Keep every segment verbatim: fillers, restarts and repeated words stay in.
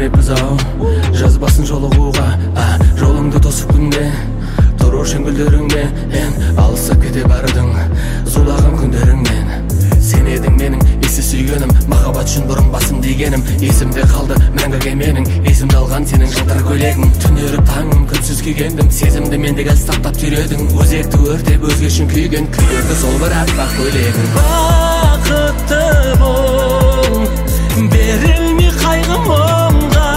келмеппіз ау жазбасын жолығуға, жолыңды тосып күнде тұрушы гүлдеріңмен алысып кете бардың зулаған күндеріңмен. Сен едің менің есі сүйгенім, махаббат үшін бұрын басым дегенім. Есімде қалды мәңгіге менің, есімді алған сенің жылтыр көйлегің. Түнеріп таңым күнсіз күйгендім, сезімді мендегі сақтап түйредің. Өзекті өртеп өзге үшін күйген күйлерді сол бір аппақ көйлегің. Бақытты бол, берілмей қайғы мұңға.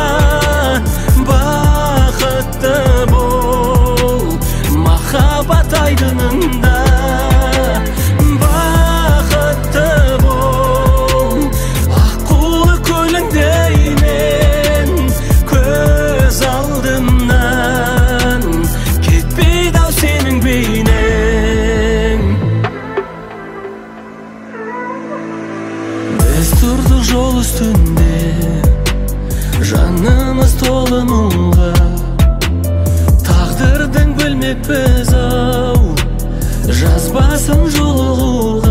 Бақытты бол, махаббат айдынында. Біз тұрдық жол үстінде, жанымыз толы мұңға. Тағдырдың білмеппіз ау, жазбасын жолығуға.